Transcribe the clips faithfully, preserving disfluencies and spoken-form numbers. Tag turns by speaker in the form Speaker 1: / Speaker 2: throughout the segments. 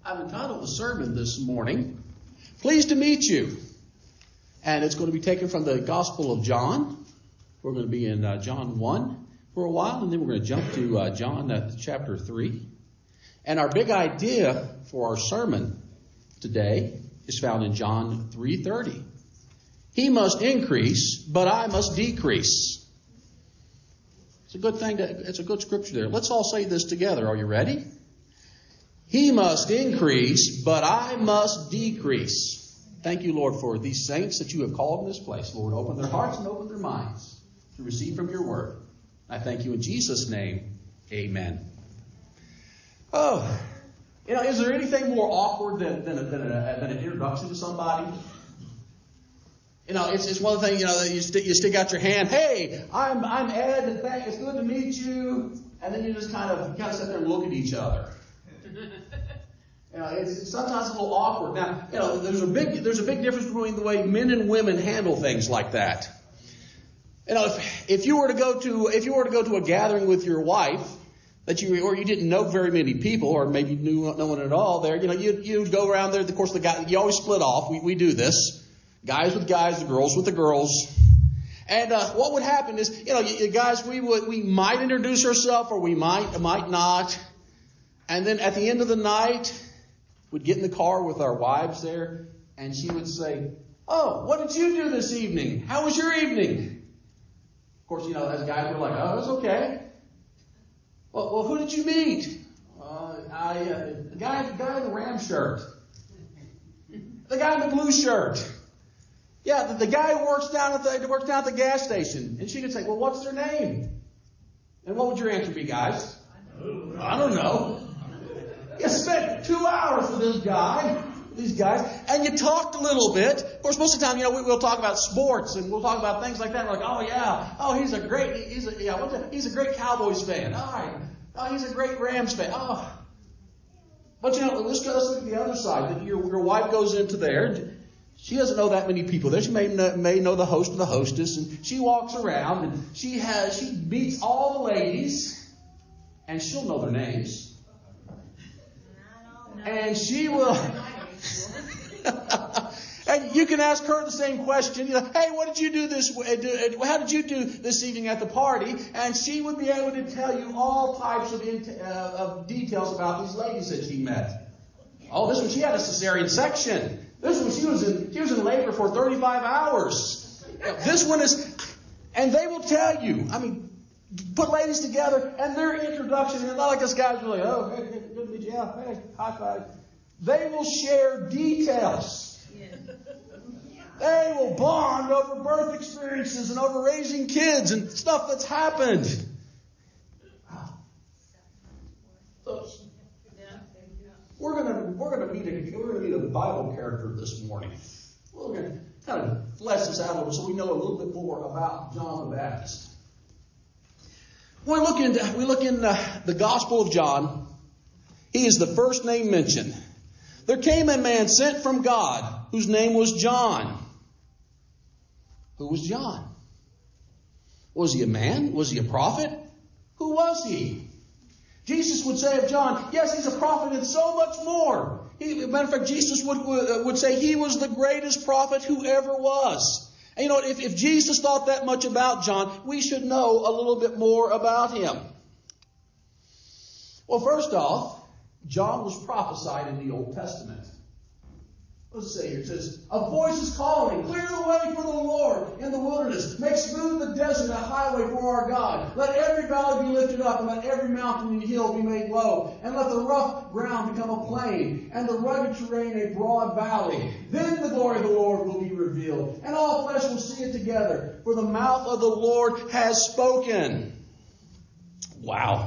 Speaker 1: I've entitled the sermon this morning, Pleased to Meet You. And it's going to be taken from the Gospel of John. We're going to be in uh, John one for a while, and then we're going to jump to uh, John uh, chapter three. And our big idea for our sermon today is found in John three thirty. He must increase, but I must decrease. It's a good thing. To, it's a good scripture there. Let's all say this together. Are you ready? He must increase, but I must decrease. Thank you, Lord, for these saints that you have called in this place. Lord, open their hearts and open their minds to receive from your word. I thank you in Jesus' name. Amen. Oh, you know, is there anything more awkward than, than, a, than, a, than an introduction to somebody? You know, it's, it's one thing, you know, you, st- you stick out your hand. Hey, I'm I'm Ed, and thank, it's good to meet you. And then you just kind of, you kind of sit there and look at each other. You know, it's, it's sometimes a little awkward. Now, you know, there's a big there's a big difference between the way men and women handle things like that. You know, if, if you were to go to if you were to go to a gathering with your wife that you or you didn't know very many people, or maybe knew no one at all there, you know, you you'd go around there. Of course, the guy you always split off. We we do this, guys with guys, the girls with the girls. And uh, what would happen is, you know, you, you guys we would we might introduce ourselves, or we might might not. And then at the end of the night, we'd get in the car with our wives there, and she would say, "Oh, what did you do this evening? How was your evening?" Of course, you know, as guys, we're like, "Oh, it was okay." Well, well, who did you meet? Uh, I, uh, the guy, the guy in the ram shirt, the guy in the blue shirt. Yeah, the, the guy who works down at the works down at the gas station. And she could say, "Well, what's their name?" And what would your answer be, guys? I don't know. You spent two hours with this guy, these guys, and you talked a little bit. Of course, most of the time, you know, we, we'll talk about sports and we'll talk about things like that. We're like, "Oh yeah, oh he's a great, he's a yeah, what's a, he's a great Cowboys fan. All right, oh he's a great Rams fan. Oh." But you know, let's, let's look at the other side. That your your wife goes into there. She doesn't know that many people there. She may know, may know the host or the hostess, and she walks around and she has she meets all the ladies, and she'll know their names. And she will, and you can ask her the same question. You know, "Hey, what did you do this? How did you do this evening at the party?" And she would be able to tell you all types of, uh, of details about these ladies that she met. Oh, this one, she had a cesarean section. This one, she was in she was in labor for thirty-five hours. This one is, and they will tell you. I mean, put ladies together, and their introduction, and not like this guy's really, "Oh, hey, hey, good to meet you, yeah, hey, high five." They will share details. They will bond over birth experiences and over raising kids and stuff that's happened. So, we're gonna we're gonna meet a we're gonna meet a Bible character this morning. We're gonna kind of flesh this out a little so we know a little bit more about John the Baptist. We look in, we look in uh, the Gospel of John. He is the first name mentioned. There came a man sent from God whose name was John. Who was John? Was he a man? Was he a prophet? Who was he? Jesus would say of John, yes, he's a prophet and so much more. He, as a matter of fact, Jesus would, would, would say he was the greatest prophet who ever was. And you know, if, if Jesus thought that much about John, we should know a little bit more about him. Well, first off, John was prophesied in the Old Testament. What does it say here? It says, "A voice is calling, clear the way for the Lord in the wilderness. Make smooth the desert a highway for our God. Let every valley be lifted up, and let every mountain and hill be made low. And let the rough ground become a plain, and the rugged terrain a broad valley. Then the glory of the Lord will be revealed, and all flesh will see it together. For the mouth of the Lord has spoken." Wow.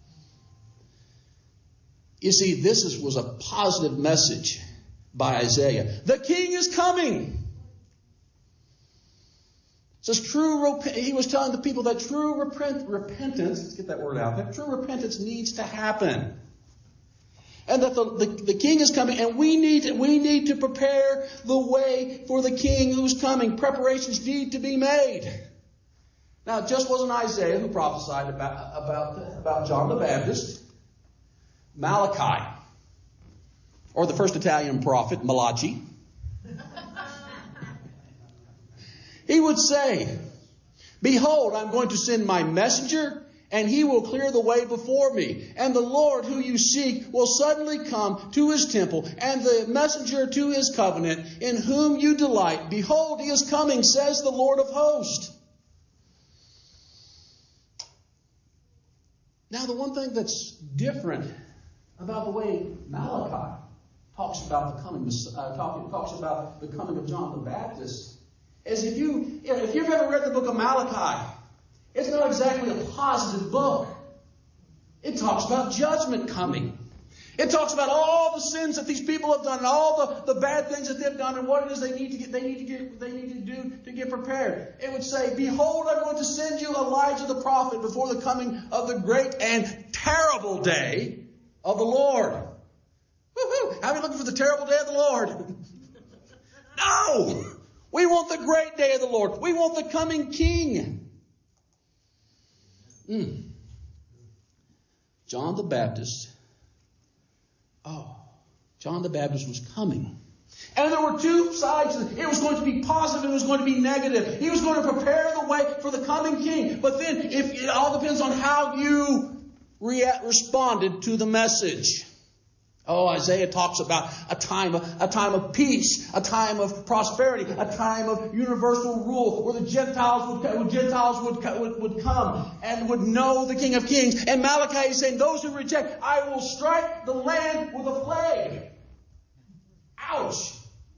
Speaker 1: You see, this is, was a positive message by Isaiah. The king is coming. It says true. He was telling the people that true repent, repentance. Let's get that word out there. True repentance needs to happen, and that the, the, the king is coming, and we need to, we need to prepare the way for the king who's coming. Preparations need to be made. Now, it just wasn't Isaiah who prophesied about about about John the Baptist. Malachi. or the first Italian prophet, Malachi, he would say, behold, I'm going to send my messenger, and he will clear the way before me. And the Lord who you seek will suddenly come to his temple, and the messenger to his covenant, in whom you delight. Behold, he is coming, says the Lord of hosts. Now, the one thing that's different about the way Malachi talks about the coming, uh, talk, talks about the coming of John the Baptist, is if you if you've ever read the book of Malachi, it's not exactly a positive book. It talks about judgment coming. It talks about all the sins that these people have done and all the, the bad things that they've done and what it is they need to get they need to get they need to do to get prepared. It would say, behold, I'm going to send you Elijah the prophet before the coming of the great and terrible day of the Lord. Woo-hoo! How are you looking for the terrible day of the Lord? No! We want the great day of the Lord. We want the coming King. Mm. John the Baptist. Oh, John the Baptist was coming. And there were two sides. It was going to be positive and it was going to be negative. He was going to prepare the way for the coming King. But then if it all depends on how you rea- responded to the message. Oh, Isaiah talks about a time, a time of peace, a time of prosperity, a time of universal rule, where the Gentiles would, Gentiles would, would, would come and would know the King of Kings. And Malachi is saying, those who reject, I will strike the land with a plague. Ouch.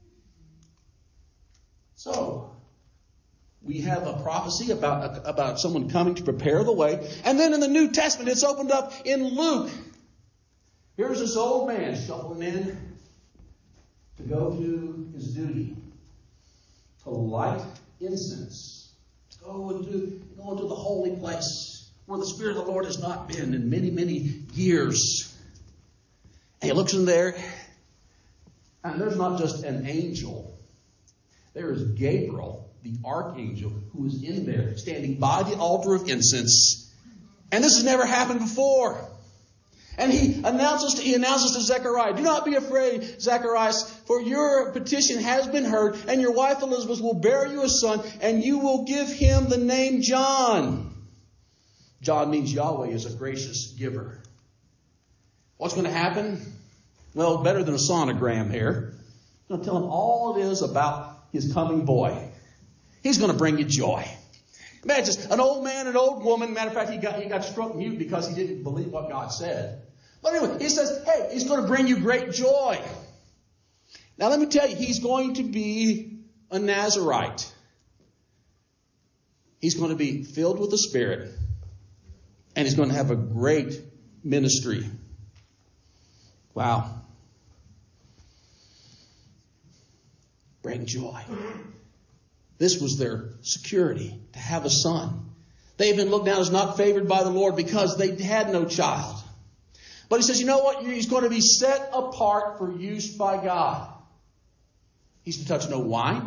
Speaker 1: So, we have a prophecy about, about someone coming to prepare the way. And then in the New Testament, it's opened up in Luke. Here's this old man shuffling in to go do his duty, to light incense, go into, go into the holy place where the Spirit of the Lord has not been in many, many years. And he looks in there, and there's not just an angel. There is Gabriel, the archangel, who is in there, standing by the altar of incense. And this has never happened before. And he announces to, he announces to Zechariah, do not be afraid, Zacharias, for your petition has been heard, and your wife Elizabeth will bear you a son, and you will give him the name John. John means Yahweh is a gracious giver. What's going to happen? Well, better than a sonogram here. I'm going to tell him all it is about his coming boy. He's going to bring you joy. Imagine an old man, an old woman. Matter of fact, he got he got struck mute because he didn't believe what God said. But anyway, he says, hey, he's going to bring you great joy. Now, let me tell you, he's going to be a Nazarite. He's going to be filled with the Spirit. And he's going to have a great ministry. Wow. Bring joy. This was their security, to have a son. They had been looked down as not favored by the Lord because they had no child. But he says, you know what? He's going to be set apart for use by God. He's to touch no wine.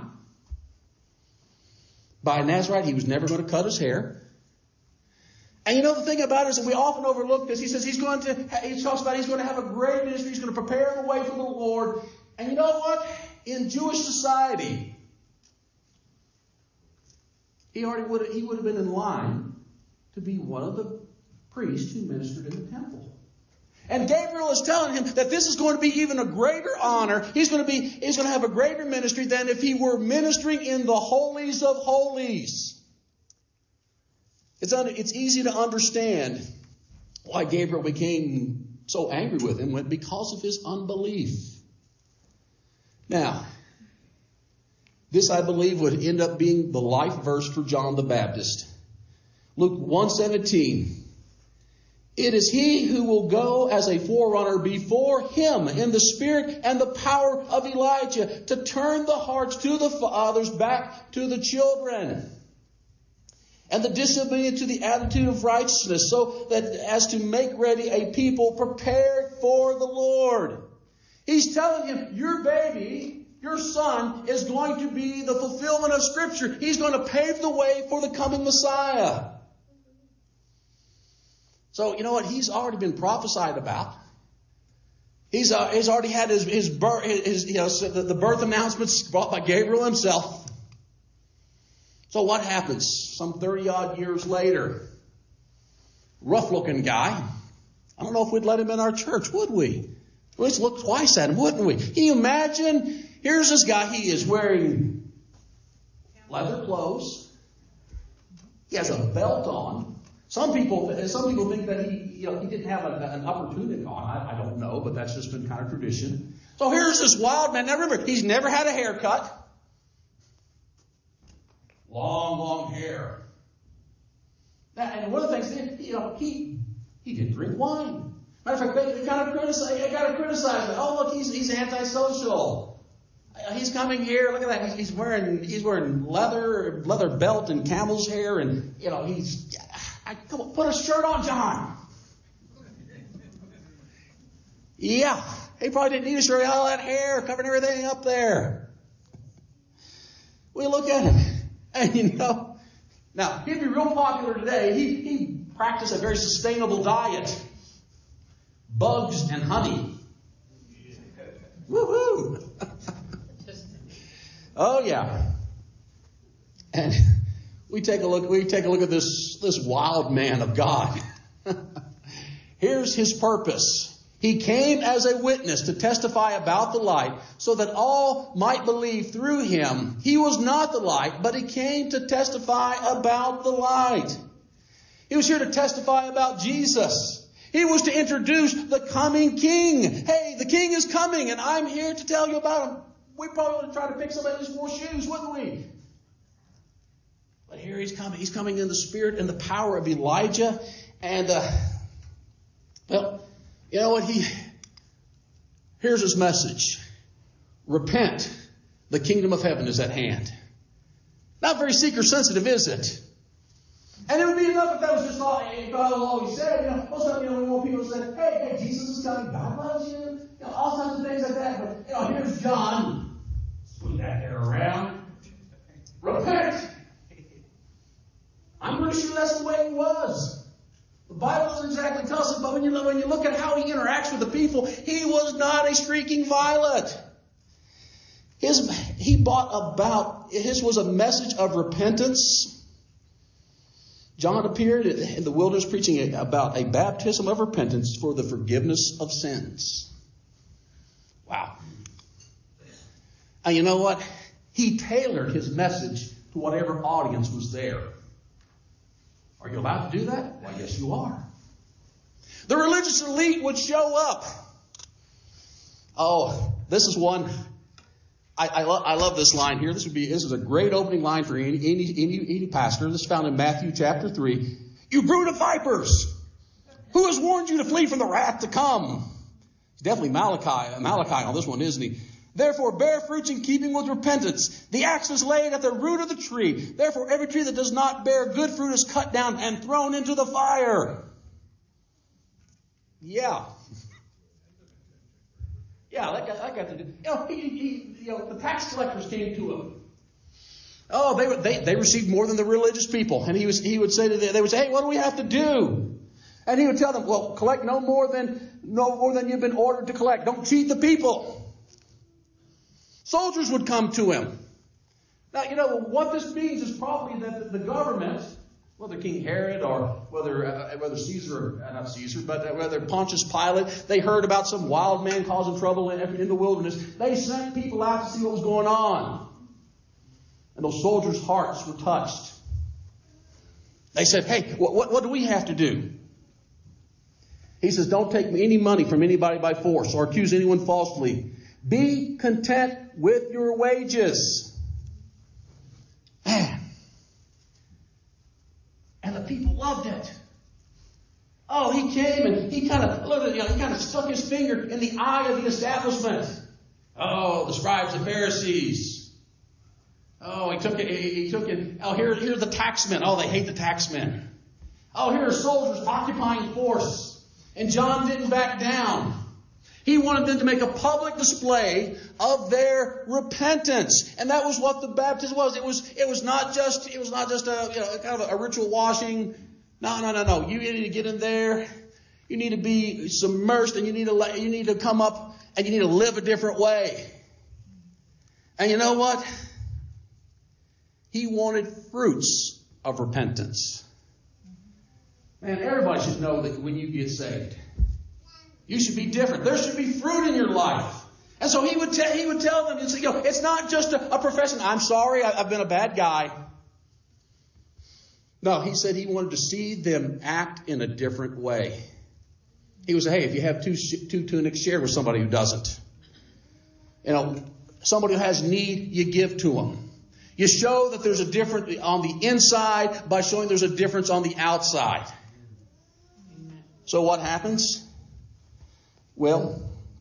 Speaker 1: By a Nazarite, he was never going to cut his hair. And you know the thing about it is that we often overlook this. He says he's going to, he talks about he's going to have a great ministry. He's going to prepare the way for the Lord. And you know what? In Jewish society, he already would have, he would have been in line to be one of the priests who ministered in the temple. And Gabriel is telling him that this is going to be even a greater honor. He's going to be, he's going to have a greater ministry than if he were ministering in the holies of holies. It's, un, it's easy to understand why Gabriel became so angry with him because of his unbelief. Now, this, I believe, would end up being the life verse for John the Baptist. Luke one seventeen. It is he who will go as a forerunner before him in the spirit and the power of Elijah to turn the hearts to the fathers back to the children, and the disobedient to the attitude of righteousness, so that as to make ready a people prepared for the Lord. He's telling him, your baby, your son, is going to be the fulfillment of Scripture. He's going to pave the way for the coming Messiah. So, you know what? He's already been prophesied about. He's, uh, he's already had his, his birth, his, you know, the, the birth announcements brought by Gabriel himself. So what happens? Some thirty odd years later, rough looking guy. I don't know if we'd let him in our church, would we? We'd just look twice at him, wouldn't we? Can you imagine? Here's this guy. He is wearing leather clothes. He has a belt on. Some people, some people think that he, you know, he didn't have a, an upper tunic on. I, I don't know, but that's just been kind of tradition. So here's this wild man. Now remember, he's never had a haircut. Long, long hair. Now, and one of the things, you know, he he didn't drink wine. Matter of fact, they kind of criticize. They kind of criticize him. Oh, look, he's he's antisocial. He's coming here. Look at that. He's, he's wearing he's wearing leather leather belt and camel's hair, and you know he's. I, come on, put a shirt on, John. Yeah, he probably didn't need a shirt. All that hair covering everything up there. We look at him, and you know, now he'd be real popular today. He he practiced a very sustainable diet, bugs and honey. Woo-hoo. Oh yeah, and. We take a look, we take a look at this, this wild man of God. Here's his purpose. He came as a witness to testify about the light so that all might believe through him. He was not the light, but he came to testify about the light. He was here to testify about Jesus. He was to introduce the coming king. Hey, the king is coming and I'm here to tell you about him. We probably would try to pick somebody else's four shoes, wouldn't we? But here he's coming. He's coming in the spirit and the power of Elijah. And, uh, well, you know what? He, here's his message. Repent. The kingdom of heaven is at hand. Not very seeker sensitive, is it? And it would be enough if that was just all, if God was all he said. You know, most of you know, we want people to say, hey, hey, Jesus is coming. God loves you. You know, all kinds of things like that. But, you know, here's John. Swing that hair around. Repent. I'm pretty sure that's the way he was. The Bible doesn't exactly tell us, but when you, when you look at how he interacts with the people, he was not a streaking violet. His, he brought about, his was a message of repentance. John appeared in the wilderness preaching about a baptism of repentance for the forgiveness of sins. Wow. And you know what? He tailored his message to whatever audience was there. Are you allowed to do that? Well, yes, you are. The religious elite would show up. Oh, this is one. I, I, lo- I love this line here. This would be this is a great opening line for any, any, any, any pastor. This is found in Matthew chapter three. You brood of vipers! Who has warned you to flee from the wrath to come? It's definitely Malachi, Malachi on this one, isn't he? Therefore, bear fruits in keeping with repentance. The axe is laid at the root of the tree. Therefore, every tree that does not bear good fruit is cut down and thrown into the fire. Yeah. Yeah, that got, that got to do. You know, he, he, you know, the tax collectors came to him. Oh, they, they they received more than the religious people, and he was he would say to them, they would say, "Hey, what do we have to do?" And he would tell them, "Well, collect no more than no more than you've been ordered to collect. Don't cheat the people." Soldiers would come to him. Now, you know, what this means is probably that the government, whether King Herod or whether uh, whether Caesar, uh, not Caesar, but uh, whether Pontius Pilate, they heard about some wild man causing trouble in, in the wilderness. They sent people out to see what was going on. And those soldiers' hearts were touched. They said, hey, what, what, what do we have to do? He says, don't take any money from anybody by force or accuse anyone falsely. Be content with your wages. Man. And the people loved it. Oh, he came and he kind of looked at, you know, he kind of stuck his finger in the eye of the establishment. Oh, the scribes and Pharisees. Oh, he took it, he, he took it. Oh, here, here are the taxmen. Oh, they hate the taxmen. Oh, here are soldiers occupying force. And John didn't back down. He wanted them to make a public display of their repentance. And that was what the baptism was. It was, it was not just, it was not just a, you know, kind of a ritual washing. No, no, no, no. You need to get in there. You need to be submersed, and you need to you need to come up and you need to live a different way. And you know what? He wanted fruits of repentance. Man, everybody should know that when you get saved, you should be different. There should be fruit in your life. And so he would tell he would tell them, you know, it's not just a, a profession. I'm sorry, I, I've been a bad guy. No, he said he wanted to see them act in a different way. He would say, hey, if you have two two tunics, share with somebody who doesn't. You know, somebody who has need, you give to them. You show that there's a difference on the inside by showing there's a difference on the outside. So what happens? Well,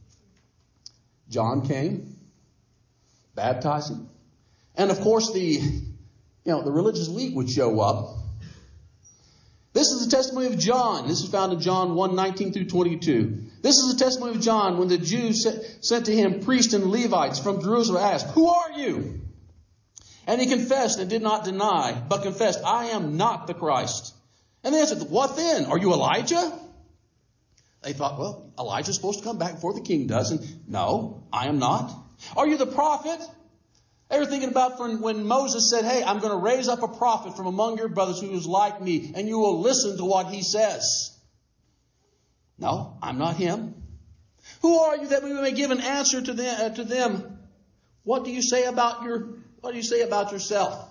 Speaker 1: John came, baptizing, and of course the, you know, the religious elite would show up. This is the testimony of John. This is found in John one, nineteen through twenty-two. This is the testimony of John when the Jews sent to him priests and Levites from Jerusalem asked, who are you? And he confessed and did not deny, but confessed, I am not the Christ. And they answered, what then? Are you Elijah? They thought, well, Elijah's supposed to come back before the king does. And no, I am not. Are you the prophet? They were thinking about when, when Moses said, hey, I'm going to raise up a prophet from among your brothers who is like me, and you will listen to what he says. No, I'm not him. Who are you that we may give an answer to them? Uh, to them? What do you say about your? What do you say about yourself?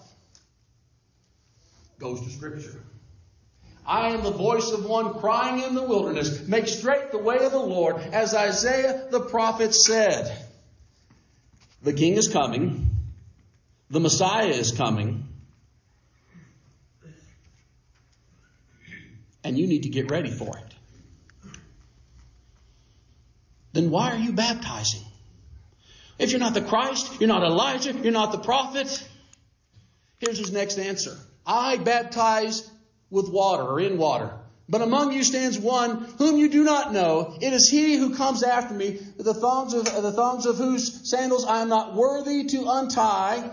Speaker 1: Goes to Scripture. I am the voice of one crying in the wilderness, make straight the way of the Lord, as Isaiah the prophet said. The king is coming. The Messiah is coming. And you need to get ready for it. Then why are you baptizing? If you're not the Christ, you're not Elijah, you're not the prophet. Here's his next answer. I baptize with water or in water. But among you stands one whom you do not know. It is he who comes after me, the thongs of, the thongs of whose sandals I am not worthy to untie.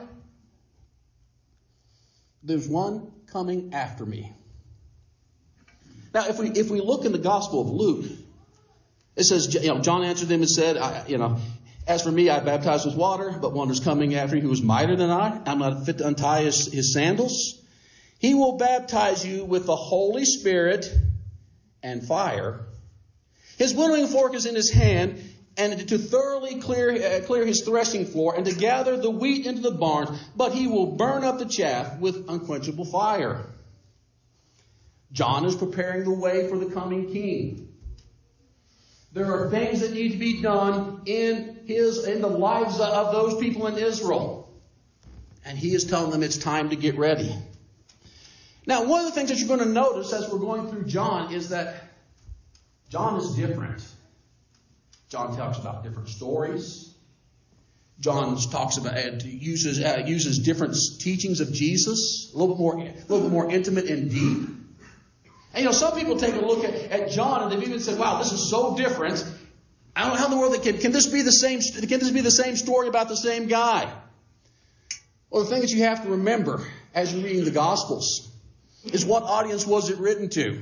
Speaker 1: There's one coming after me. Now, if we if we look in the Gospel of Luke, it says, you know, John answered them and said, I, you know, as for me, I baptize with water, but one is coming after me who is mightier than I. I'm not fit to untie his, his sandals. He will baptize you with the Holy Spirit and fire. His winnowing fork is in his hand, and to thoroughly clear, uh, clear his threshing floor, and to gather the wheat into the barns, but he will burn up the chaff with unquenchable fire. John is preparing the way for the coming king. There are things that need to be done in his in the lives of those people in Israel. And he is telling them it's time to get ready. Now, one of the things that you're going to notice as we're going through John is that John is different. John talks about different stories. John talks about uh, uses uh, uses different teachings of Jesus, a little bit more, a little bit more intimate and deep. And you know, some people take a look at, at John and they've even said, "Wow, this is so different. I don't know how in the world that can can this be the same? Can this be the same story about the same guy?" Well, the thing that you have to remember as you're reading the Gospels is what audience was it written to.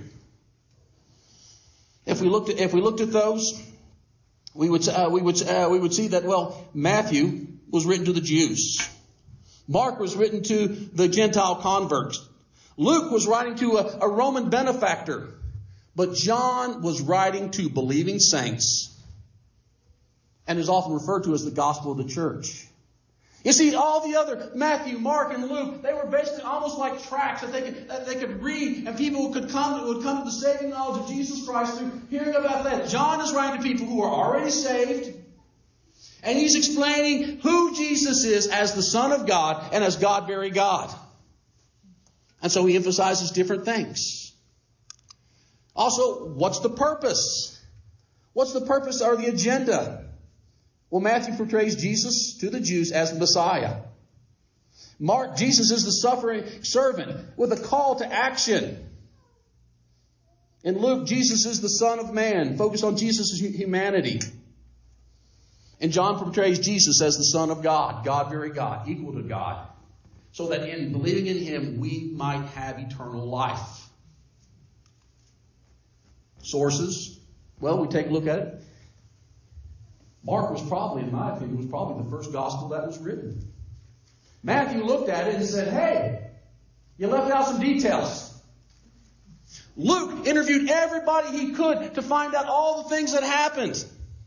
Speaker 1: If we looked at if we looked at those, we would uh, we would uh, we would see that well, Matthew was written to the Jews. Mark was written to the Gentile converts. Luke was writing to a, a Roman benefactor. But John was writing to believing saints and is often referred to as the gospel of the church. You see, all the other, Matthew, Mark, and Luke, they were basically almost like tracts that they could, that they could read, and people could come, would come to the saving knowledge of Jesus Christ through hearing about that. John is writing to people who are already saved, and he's explaining who Jesus is as the Son of God and as God, very God. And so he emphasizes different things. Also, what's the purpose? What's the purpose or the agenda? Well, Matthew portrays Jesus to the Jews as the Messiah. Mark, Jesus is the suffering servant with a call to action. In Luke, Jesus is the Son of Man, focused on Jesus' humanity. And John portrays Jesus as the Son of God, God, very God, equal to God, so that in believing in him, we might have eternal life. Sources. Well, we take a look at it. Mark was probably, in my opinion, was probably the first gospel that was written. Matthew looked at it and said, hey, you left out some details. Luke interviewed everybody he could to find out all the things that happened.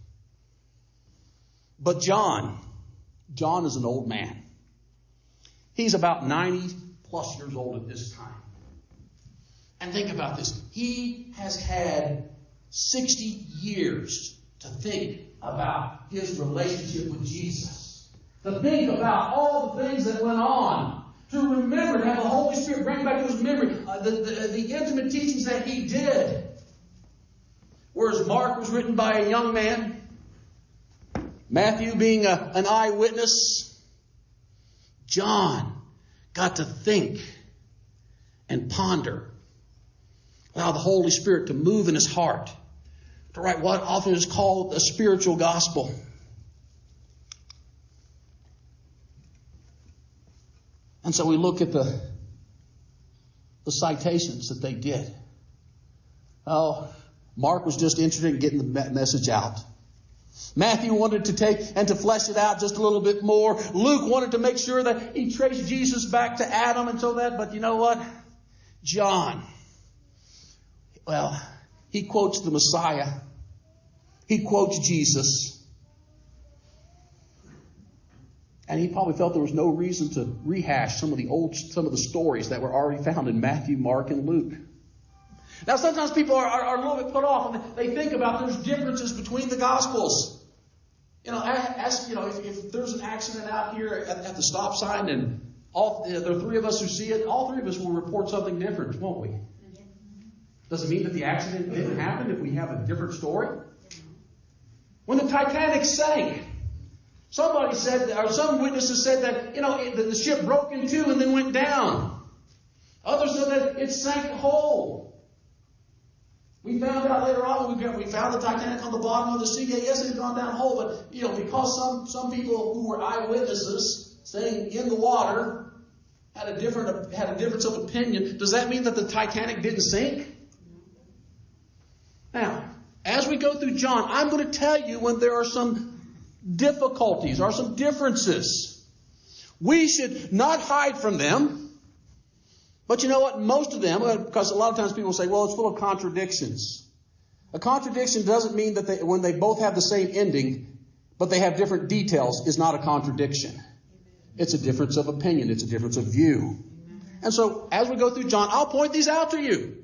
Speaker 1: But John, John is an old man. He's about ninety plus years old at this time. And think about this. He has had sixty years to think about his relationship with Jesus. To think about all the things that went on. To remember, to have the Holy Spirit bring back to his memory uh, the, the, the intimate teachings that he did. Whereas Mark was written by a young man. Matthew being a, an eyewitness. John got to think and ponder. Allow the Holy Spirit to move in his heart. To write what often is called a spiritual gospel. And so we look at the, the citations that they did. Oh, Mark was just interested in getting the message out. Matthew wanted to take and to flesh it out just a little bit more. Luke wanted to make sure that he traced Jesus back to Adam and so that. But you know what? John, well, he quotes the Messiah. He quotes Jesus. And he probably felt there was no reason to rehash some of the old, some of the stories that were already found in Matthew, Mark, and Luke. Now, sometimes people are, are, are a little bit put off, and they think about there's differences between the Gospels. You know, as you know, if, if there's an accident out here at, at the stop sign, and all you know, there are three of us who see it, all three of us will report something different, won't we? Does it mean that the accident didn't happen if we have a different story? When the Titanic sank, somebody said, or some witnesses said that, you know, it, the ship broke in two and then went down. Others said that it sank whole. We found out later on, we, got, we found the Titanic on the bottom of the sea. Yes, it had gone down whole, but, you know, because some, some people who were eyewitnesses staying in the water had a different, had a difference of opinion, does that mean that the Titanic didn't sink? Now, as we go through John, I'm going to tell you when there are some difficulties or some differences. We should not hide from them. But you know what? Most of them, because a lot of times people say, well, it's full of contradictions. A contradiction doesn't mean that they, when they both have the same ending, but they have different details, is not a contradiction. It's a difference of opinion. It's a difference of view. And so as we go through John, I'll point these out to you.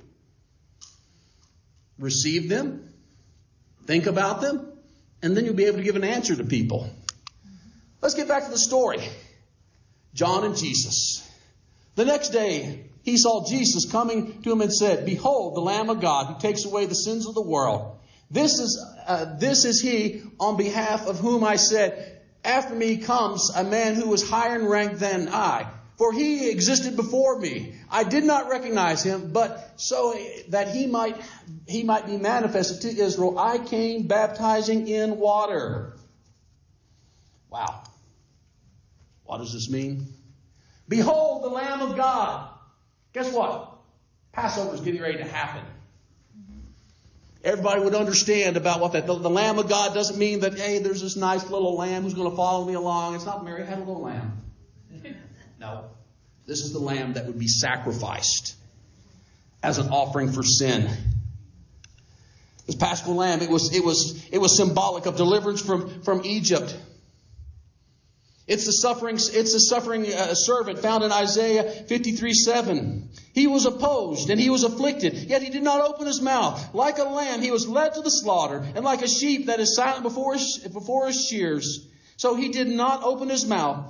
Speaker 1: Receive them. Think about them. And then you'll be able to give an answer to people. Let's get back to the story. John and Jesus. The next day, he saw Jesus coming to him and said, behold, the Lamb of God who takes away the sins of the world. This is, uh, this is he on behalf of whom I said, after me comes a man who is higher in rank than I. For he existed before me. I did not recognize him, but so that he might, he might be manifested to Israel, I came baptizing in water. Wow. What does this mean? Behold, the Lamb of God. Guess what? Passover is getting ready to happen. Everybody would understand about what that, the, the Lamb of God doesn't mean that, hey, there's this nice little lamb who's going to follow me along. It's not Mary had a little lamb. No. This is the lamb that would be sacrificed as an offering for sin. This Paschal lamb, it was, it was, it was symbolic of deliverance from, from Egypt. It's the suffering, it's the suffering uh, servant found in Isaiah fifty-three seven. He was opposed and he was afflicted, yet he did not open his mouth. Like a lamb, he was led to the slaughter, and like a sheep that is silent before his, before his shears. So he did not open his mouth.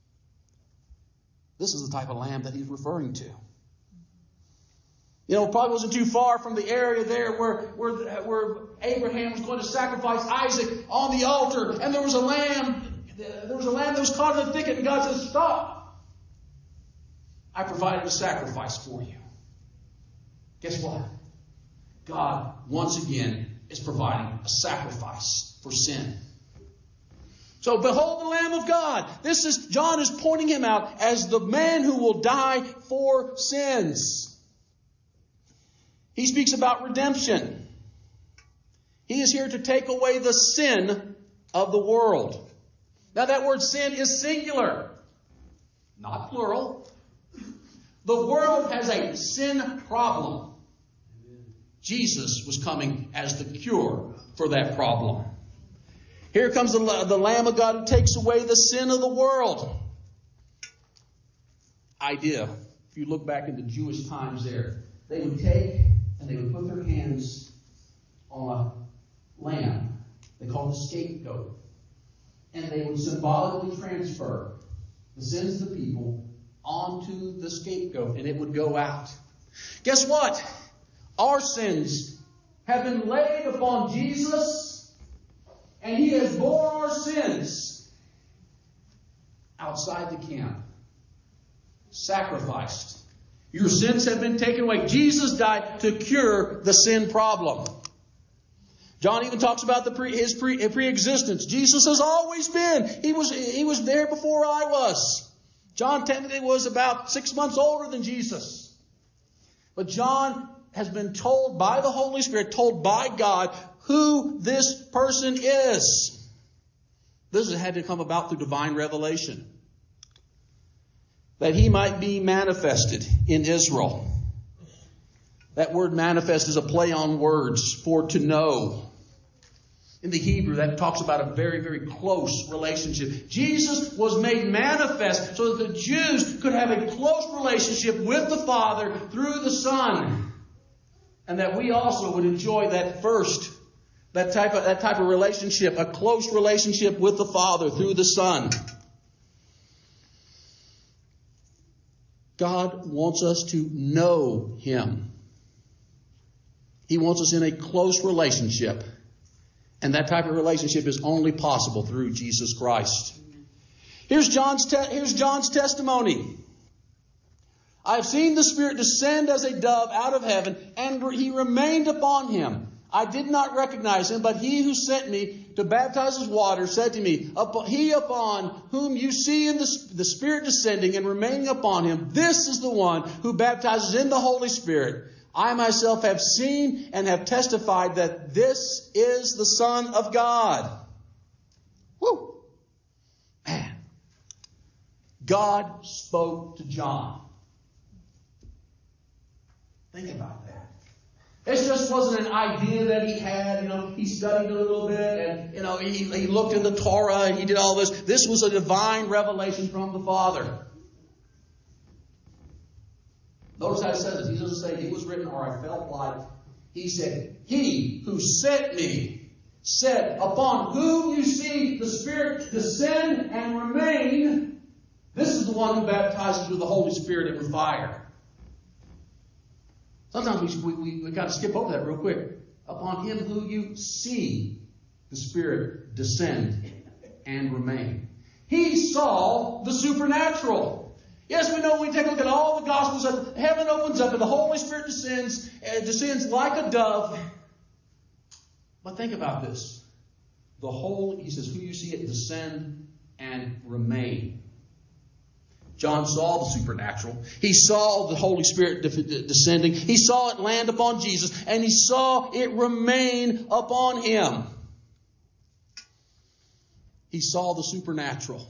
Speaker 1: This is the type of lamb that he's referring to. You know, it probably wasn't too far from the area there where, where, where Abraham was going to sacrifice Isaac on the altar, and there was a lamb. There was a lamb that was caught in the thicket, and God says, stop. I provided a sacrifice for you. Guess what? God, once again, is providing a sacrifice for sin. So behold the Lamb of God. This is, John is pointing him out as the man who will die for sins. He speaks about redemption. He is here to take away the sin of the world. Now that word sin is singular, not plural. The world has a sin problem. Jesus was coming as the cure for that problem. Here comes the, the Lamb of God who takes away the sin of the world. Idea. If you look back into Jewish times there, they would take and they would put their hands on a lamb. They called it a scapegoat. And they would symbolically transfer the sins of the people onto the scapegoat, and it would go out. Guess what? Our sins have been laid upon Jesus, and He has bore our sins outside the camp. Sacrificed. Your sins have been taken away. Jesus died to cure the sin problem. John even talks about the pre, his pre, pre-existence. Jesus has always been. He was, he was there before I was. John technically was about six months older than Jesus. But John has been told by the Holy Spirit, told by God, who this person is. This has had to come about through divine revelation. That He might be manifested in Israel. That word manifest is a play on words for to know. In the Hebrew, that talks about a very, very close relationship. Jesus was made manifest so that the Jews could have a close relationship with the Father through the Son. And that we also would enjoy that first, that type of, that type of relationship, a close relationship with the Father through the Son. God wants us to know Him. He wants us in a close relationship. And that type of relationship is only possible through Jesus Christ. Here's John's, te- here's John's testimony. I have seen the Spirit descend as a dove out of heaven, and He remained upon Him. I did not recognize Him, but He who sent me to baptize with water said to me, He upon whom you see in the, the Spirit descending and remaining upon Him, this is the one who baptizes in the Holy Spirit. I myself have seen and have testified that this is the Son of God. Woo! Man. God spoke to John. Think about that. It just wasn't an idea that he had. You know, he studied a little bit and, you know, he, he looked in the Torah and he did all this. This was a divine revelation from the Father. Notice how it says it. He doesn't say it was written or I felt like. He said, He who sent me said, upon whom you see the Spirit descend and remain, this is the one who baptizes with the Holy Spirit and with fire. Sometimes we, we, we got to skip over that real quick. Upon Him who you see the Spirit descend and remain. He saw the supernatural. Yes, we know when we take a look at all the Gospels that heaven opens up and the Holy Spirit descends, uh, descends like a dove. But think about this. The whole, he says, who you see it descend and remain. John saw the supernatural. He saw the Holy Spirit de- descending. He saw it land upon Jesus. And he saw it remain upon Him. He saw the supernatural.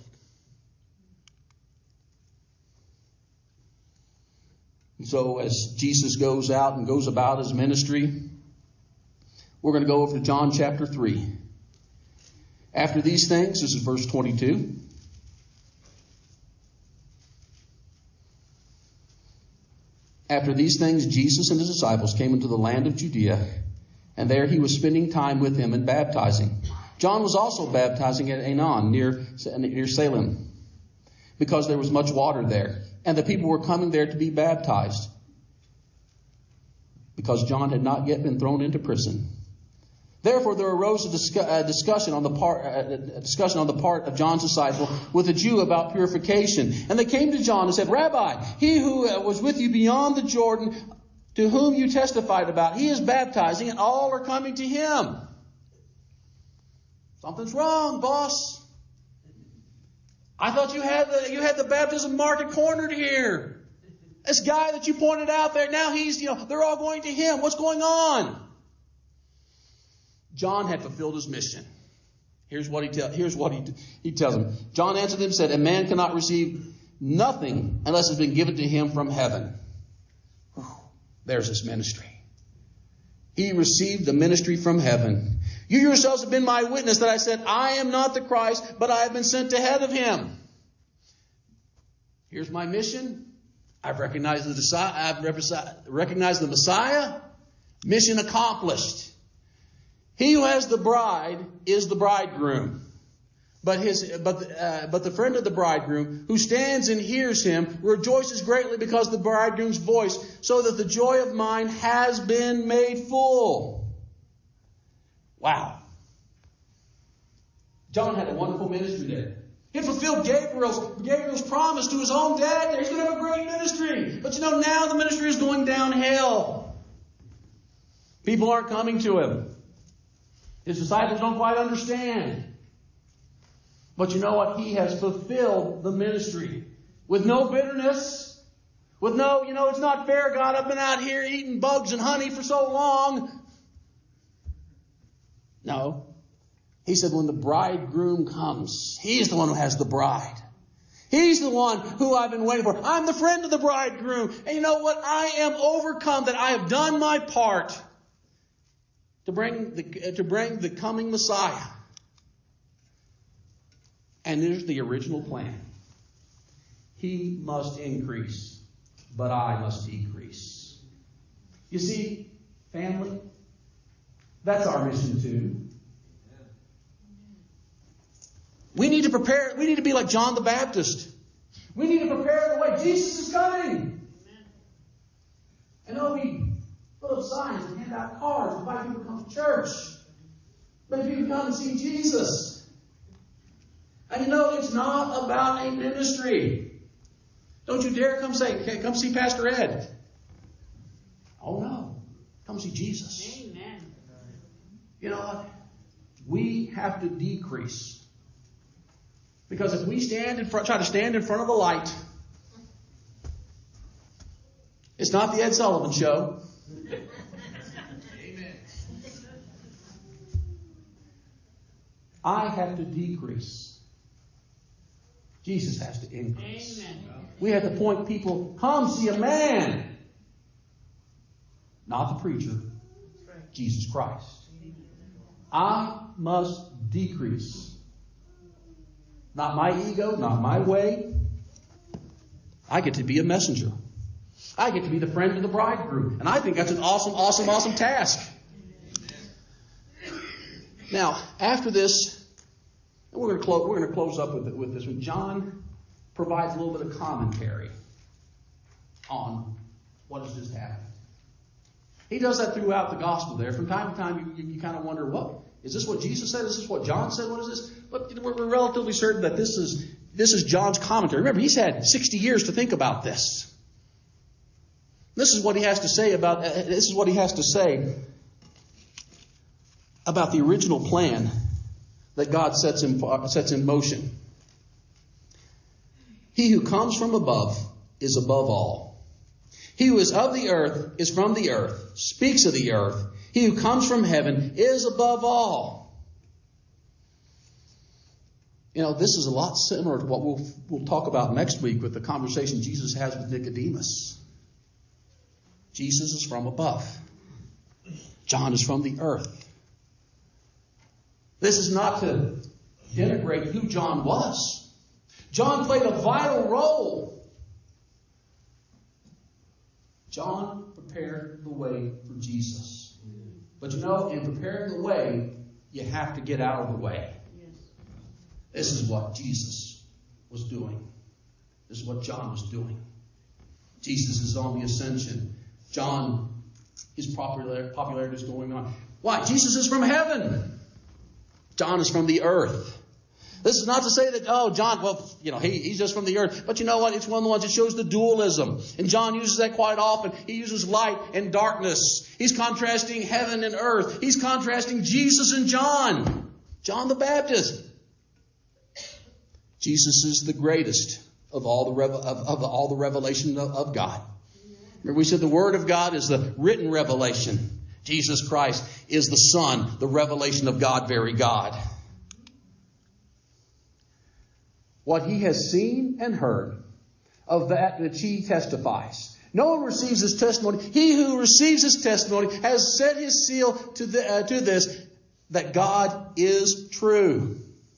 Speaker 1: And so as Jesus goes out and goes about His ministry, we're going to go over to John chapter three. After these things, this is verse twenty-two. After these things, Jesus and His disciples came into the land of Judea, and there He was spending time with them and baptizing. John was also baptizing at Aenon near, near Salem, because there was much water there. And the people were coming there to be baptized because John had not yet been thrown into prison. Therefore, there arose a, discuss, a discussion on the part, a discussion on the part of John's disciple with a Jew about purification. And they came to John and said, Rabbi, he who was with you beyond the Jordan, to whom you testified about, he is baptizing, and all are coming to him. Something's wrong, boss. I thought you had the you had the baptism market cornered here. This guy that you pointed out there, now he's, you know, they're all going to him. What's going on? John had fulfilled his mission. Here's what he tell, here's what he, he tells him. John answered him and said, a man cannot receive nothing unless it's been given to him from heaven. Whew, there's his ministry. He received the ministry from heaven. You yourselves have been my witness that I said, I am not the Christ, but I have been sent ahead of him. Here's my mission. I've recognized the, I've recognized the Messiah. Mission accomplished. He who has the bride is the bridegroom. But his, but, uh, but the friend of the bridegroom who stands and hears him rejoices greatly because of the bridegroom's voice, so that the joy of mine has been made full. Wow. John had a wonderful ministry there. He fulfilled Gabriel's, Gabriel's promise to his own dad there. He's going to have a great ministry. But you know, now the ministry is going downhill. People aren't coming to him. His disciples don't quite understand. But you know what? He has fulfilled the ministry with no bitterness, with no, you know, it's not fair, God, I've been out here eating bugs and honey for so long. No. He said when the bridegroom comes, he's the one who has the bride. He's the one who I've been waiting for. I'm the friend of the bridegroom. And you know what? I am overcome that I have done my part to bring the, to bring the coming Messiah. And there's the original plan. He must increase, but I must decrease. You see, family, that's our mission too. We need to prepare, we need to be like John the Baptist. We need to prepare the way. Jesus is coming. And there'll be little signs and hand out cards and invite people to come to church. But if you come and see Jesus. And you know, it's not about a ministry. Don't you dare come say, okay, come see Pastor Ed. Oh no. Come see Jesus.
Speaker 2: Amen.
Speaker 1: You know what? We have to decrease. Because if we stand in front, try to stand in front of a light, it's not the Ed Sullivan Show. Amen. I have to decrease. Jesus has to increase.
Speaker 2: Amen.
Speaker 1: We have to point people, come see a man. Not the preacher. Jesus Christ. I must decrease. Not my ego, not my way. I get to be a messenger. I get to be the friend of the bridegroom. And I think that's an awesome, awesome, awesome task. Now, after this, we're going to close, we're going to close up with, with this one. John provides a little bit of commentary on what has just happened. He does that throughout the gospel there. From time to time, you, you, you kind of wonder, what? Is this what Jesus said? Is this what John said? What is this? But we're, we're relatively certain that this is this is John's commentary. Remember, he's had sixty years to think about this. This is what he has to say about. Uh, this is what he has to say about the original plan that God sets in sets in motion. He who comes from above is above all. He who is of the earth is from the earth, speaks of the earth. He who comes from heaven is above all. You know, this is a lot similar to what we'll, we'll talk about next week with the conversation Jesus has with Nicodemus. Jesus is from above. John is from the earth. This is not to denigrate who John was. John played a vital role. John prepared the way for Jesus. But you know, in preparing the way, you have to get out of the way.
Speaker 2: Yes.
Speaker 1: This is what Jesus was doing. This is what John was doing. Jesus is on the ascension. John, his popularity, popularity is going on. Why? Jesus is from heaven. John is from the earth. This is not to say that, oh, John, well, you know, he, he's just from the earth. But you know what? It's one of the ones that shows the dualism. And John uses that quite often. He uses light and darkness. He's contrasting heaven and earth. He's contrasting Jesus and John. John the Baptist. Jesus is the greatest of all the rev- of, of all the revelation of, of God. Remember, we said the Word of God is the written revelation. Jesus Christ is the Son, the revelation of God, very God. What he has seen and heard, of that which he testifies. No one receives his testimony. He who receives his testimony has set his seal to, the, uh, to this, that God is true.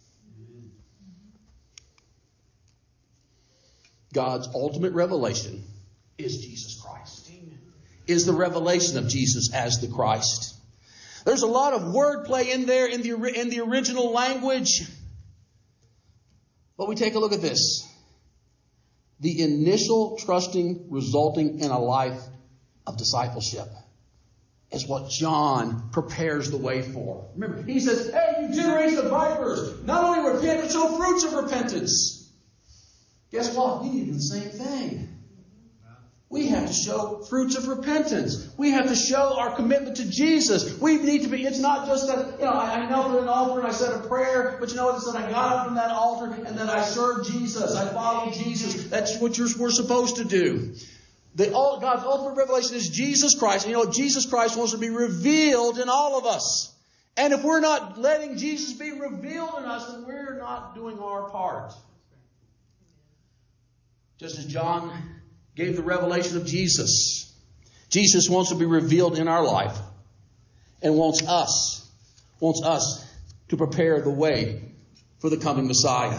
Speaker 1: God's ultimate revelation is Jesus Christ. Is the revelation of Jesus as the Christ. There's a lot of wordplay in there in the, in the original language. But we take a look at this. The initial trusting resulting in a life of discipleship is what John prepares the way for. Remember, he says, hey, you generation of vipers, not only repent, but show fruits of repentance. Guess what? We need to do the same thing. We have to show fruits of repentance. We have to show our commitment to Jesus. We need to be, it's not just that, you know, I, I knelt at an altar and I said a prayer, but you know what? It's that I got up from that altar and then I served Jesus. I followed Jesus. That's what you're, we're supposed to do. The, all, God's ultimate revelation is Jesus Christ. And you know, Jesus Christ wants to be revealed in all of us. And if we're not letting Jesus be revealed in us, then we're not doing our part. Just as John gave the revelation of Jesus. Jesus wants to be revealed in our life and wants us, wants us to prepare the way for the coming Messiah.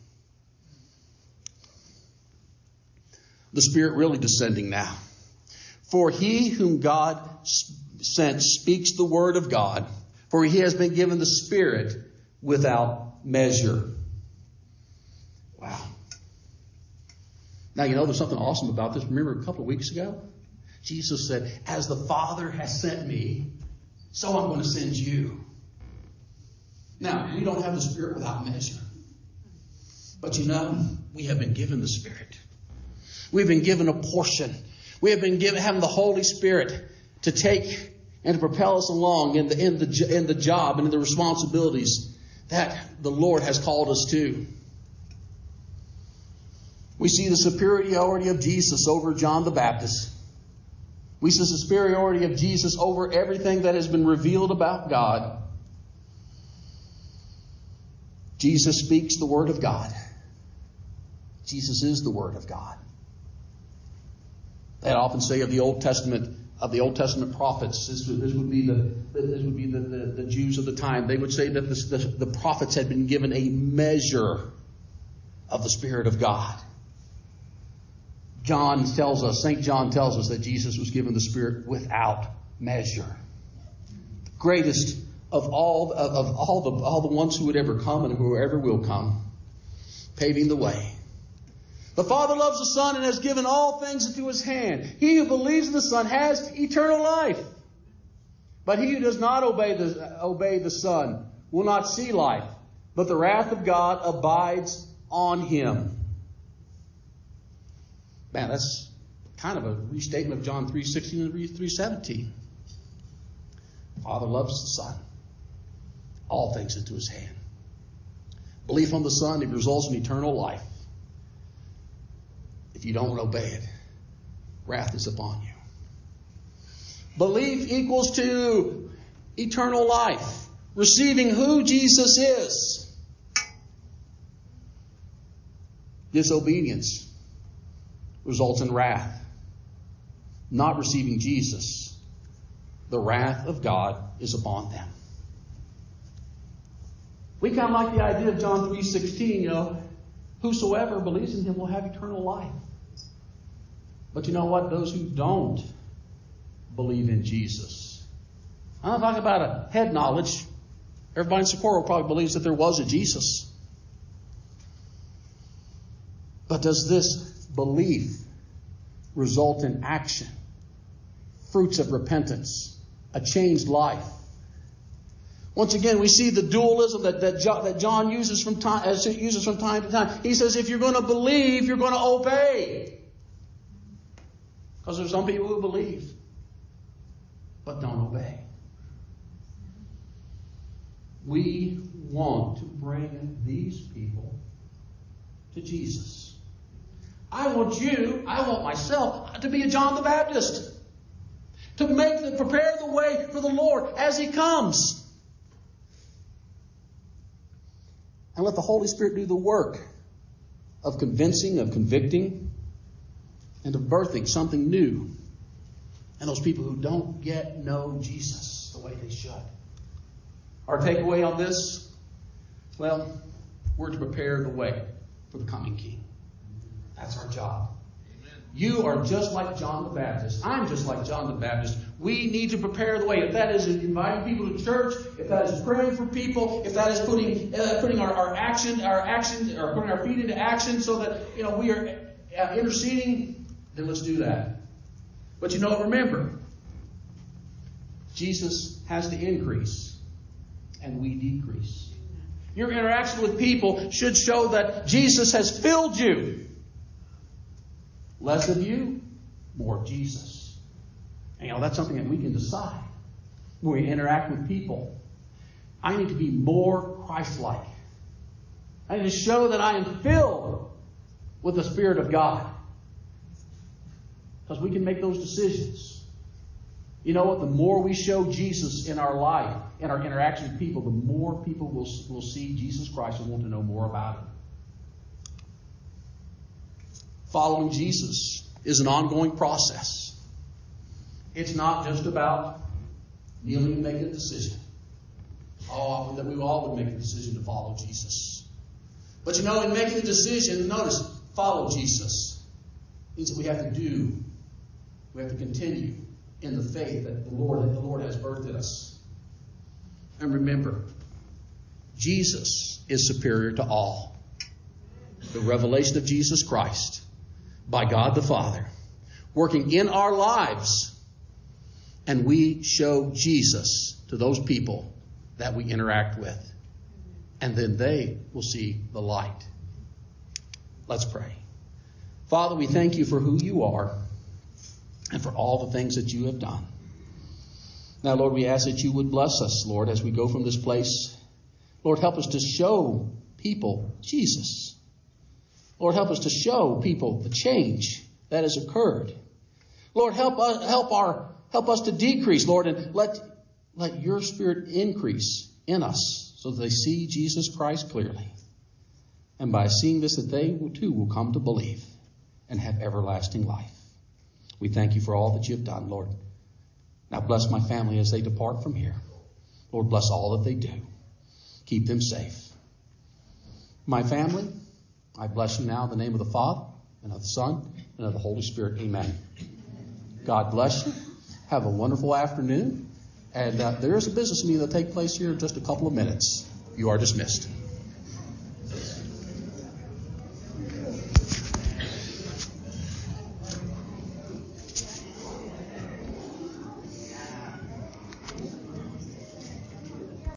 Speaker 1: The Spirit really descending now. For he whom God sent speaks the word of God, for he has been given the Spirit without measure. Wow. Now, you know, there's something awesome about this. Remember a couple of weeks ago? Jesus said, as the Father has sent me, so I'm going to send you. Now, we don't have the Spirit without measure. But you know, we have been given the Spirit. We've been given a portion. We have been given having the Holy Spirit to take and to propel us along in the, in the, in the job and in the responsibilities that the Lord has called us to. We see the superiority of Jesus over John the Baptist. We see the superiority of Jesus over everything that has been revealed about God. Jesus speaks the word of God. Jesus is the word of God. They often say of the Old Testament, of the Old Testament prophets, this would, this would be the this would be the, the, the Jews of the time. They would say that this, the, the prophets had been given a measure of the Spirit of God. John tells us, Saint John tells us that Jesus was given the Spirit without measure. The greatest of all of, of all the all the ones who would ever come and whoever will come, paving the way. The Father loves the Son and has given all things into his hand. He who believes in the Son has eternal life. But he who does not obey the obey the Son will not see life, but the wrath of God abides on him. Man, that's kind of a restatement of John three sixteen and three seventeen. Father loves the Son. All things into his hand. Belief on the Son, it results in eternal life. If you don't obey it, wrath is upon you. Belief equals to eternal life. Receiving who Jesus is. Disobedience results in wrath. Not receiving Jesus, the wrath of God is upon them. We kind of like the idea of John three sixteen, you know, whosoever believes in him will have eternal life. But you know what? Those who don't believe in Jesus. I'm not talking about a head knowledge. Everybody in Socorro probably believes that there was a Jesus. But does this belief result in action? Fruits of repentance? A changed life? Once again, we see the dualism that, that, John, that John uses from time, as uses from time to time. He says, if you're going to believe, you're going to obey. Because there's some people who believe, but don't obey. We want to bring these people to Jesus. I want you, I want myself to be a John the Baptist. to make the, prepare the way for the Lord as He comes. And let the Holy Spirit do the work of convincing, of convicting, and of birthing something new. And those people who don't yet know Jesus the way they should. Our takeaway on this, well, we're to prepare the way for the coming King. That's our job. Amen. You are just like John the Baptist. I'm just like John the Baptist. We need to prepare the way. If that is inviting people to church, if that is praying for people, if that is putting uh, putting our, our action, our action, or putting our feet into action, so that you know we are uh, interceding, then let's do that. But you know, remember, Jesus has to increase, and we decrease. Your interaction with people should show that Jesus has filled you. Less of you, more of Jesus. And, you know, that's something that we can decide when we interact with people. I need to be more Christ-like. I need to show that I am filled with the Spirit of God. Because we can make those decisions. You know what? The more we show Jesus in our life, in our interaction with people, the more people will, will see Jesus Christ and want to know more about Him. Following Jesus is an ongoing process. It's not just about kneeling and making a decision. Oh, that we all would make a decision to follow Jesus. But you know, in making the decision, notice, follow Jesus means that we have to do, we have to continue in the faith that the Lord, that the Lord has birthed in us. And remember, Jesus is superior to all. The revelation of Jesus Christ by God the Father, working in our lives, and we show Jesus to those people that we interact with. And then they will see the light. Let's pray. Father, we thank you for who you are and for all the things that you have done. Now, Lord, we ask that you would bless us, Lord, as we go from this place. Lord, help us to show people Jesus. Lord, help us to show people the change that has occurred. Lord, help us, help our, help us to decrease, Lord, and let, let your Spirit increase in us so that they see Jesus Christ clearly. And by seeing this, that they too will come to believe and have everlasting life. We thank you for all that you have done, Lord. Now bless my family as they depart from here. Lord, bless all that they do. Keep them safe. My family, I bless you now in the name of the Father, and of the Son, and of the Holy Spirit. Amen. God bless you. Have a wonderful afternoon. And uh, there is a business meeting that will take place here in just a couple of minutes. You are dismissed.